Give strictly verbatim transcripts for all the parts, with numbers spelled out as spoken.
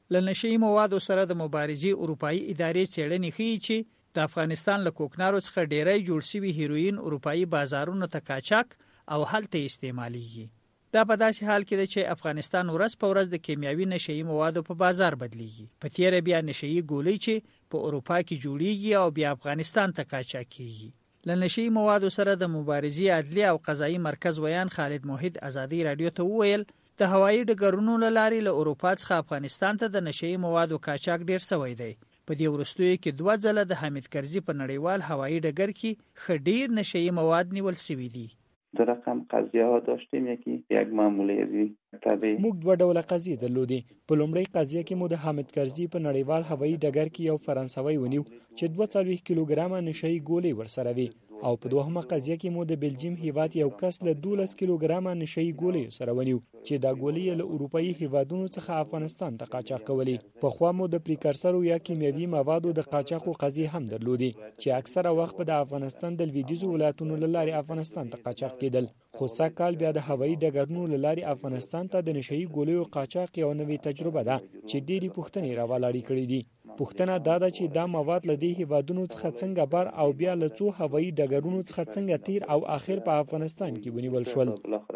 له نشئی موادو سره د مبارزې اروپאי ادارې څېړنې ښیي چې د افغانستان له کوکنارو څخه ډیری جوړ شوي هیروین اروپאי بازارونو ته قاچاق او هلته استعمالیږي. دا په داسې حال کې ده چې افغانستان ورځ په ورځ د کیمیاوي نشئی موادو په بازار بدلیږي. په تیره بیا نشئی ګولۍ چې په اروپا کې جوړیږي او بیا افغانستان ته قاچاق کیږي. له نشئی موادو سره د مبارزې عدلیه او قضایي مرکز ویان خالد موحد ازادي رادیو ته وویل د هوایي ډګرونو له لارې له اروپا څخه افغانستان ته د نشئی موادو قاچاق ډیر شوی دی. په دې وروستیو کې دوه ځله د حامد کرزي په نړیوال هوایي ډګر کې ښه ډیر نشئی مواد نیول شوي دي. دو رقم قضیه ها داشتیم، یکی یک معامله ریزی طبیعی. موږ دوه ډوله قضیې درلودې. په لومړۍ قضیه کې مو د حامد کرزي په نړیوال هوایي ډګر کې یو فرانسوي ونیو چې دوه څلوېښت کیلوګرامه نشئی ګولۍ ورسره وي، او په دوهمه قضیه کې مو د بلجیم هیواد یو کس له دولس کیلوګرامه نشئی ګولۍ سره ونیو چې دا ګولۍ له اروپאי هیوادونو څخه افغانستان ته قاچاق کولې. په خوا مو د پریکرسرو یا کیمیاوي موادو د قاچاقو قضیې هم درلودې چې اکثره وخت په د افغانستان د لویدیځو ولایتونو له لارې افغانستان ته قاچاق کېدل. خو سږ کال بیا د هوایي ډګرونو له لارې افغانستان ته د نشئی ګولیو قاچاق یو نوې تجربه ده چې ډېرې پوښتنې راولاړې کړې دي. پوښتنه دا ده چې دا مواد له دې هیوادونو څخه څنګه بر او بیا له څو هوایي ډګرونو څخه څنګه تیر او آخر په افغانستان کې ونیول شول.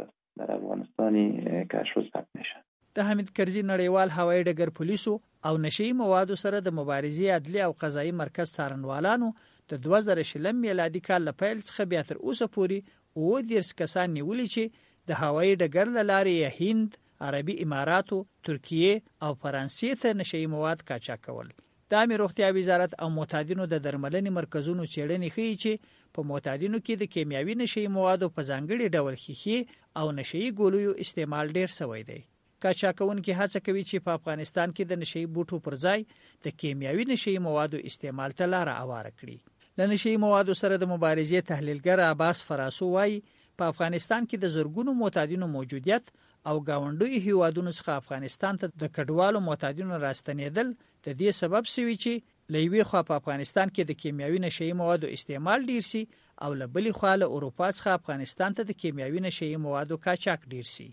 در افغانستانی کشف و ثبت میشن. د حامد کرزي نړیوال هوایي ډګر پولیسو او نشئی موادو سره د مبارزې عدلیه او قضایي مرکز څارنوالانو د دوه زره شلم میلادي کال له پیل څخه بیا تر اوسه پورې اووه دېرش کسان نیولي چې د هوایي ډګر له لارې یې هند، عربي اماراتو، ترکیې او فرانسې ته نشئی مواد قاچاق کول. د عامه روغتیا وزارت او معتادینو د درملنې مرکزونو څېړنې ښیي چې په معتادینو کې د کیمیاوي نشئی موادو په ځانګړي ډول ښیښې او نشئی ګولیو استعمال ډیر شوی دی. قاچاقونکي هڅه کوي چې په افغانستان کې د نشئی بوټو پر ځای د کیمیاوي نشئی موادو استعمال ته لاره هواره کړي. له نشئی موادو سره د مبارزې تحلیلګر عباس فراسو وایي په افغانستان کې د زرګونو معتادینو موجودیت او گاونډي هیوادونو څخه افغانستان ته د کډوالو معتادینو راستنېدل د دې سبب شوی چې له یوې خوا په افغانستان کې د کیمیاوي نشئی موادو استعمال ډیر شي او له بلې خوا له اروپا څخه افغانستان ته د کیمیاوي نشئی موادو قاچاق ډیر شي.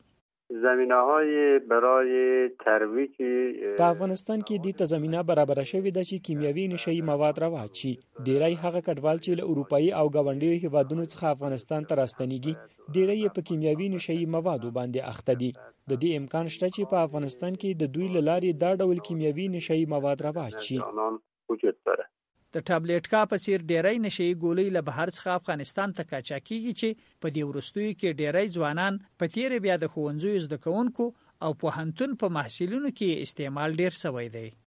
زمینه‌های برای ترویج په افغانستان کې د ته زمینه برابر شوې ده چې کیمیاوي نشئی مواد رواج شي. ډیری هغه کډوال چې له اروپאי او ګاونډي هیوادونو څخه افغانستان ته راستنیږي ډیری په کیمیاوي نشئی موادو باندې اخته دي. د دې امکان شته چې په افغانستان کې د دوی له لارې دا ډول کیمیاوي نشئی مواد رواج شي. وجود داره. د ټابلیټ کا په څیر ډیری نشئی ګولۍ له بهر څخه افغانستان ته قاچاقېږي چې په دې وروستیو کې ډیری ځوانان په تیره بیا د ښوونځیو زده کوونکو او پوهنتون په محصلینو کې استعمال ډیر شوی دی.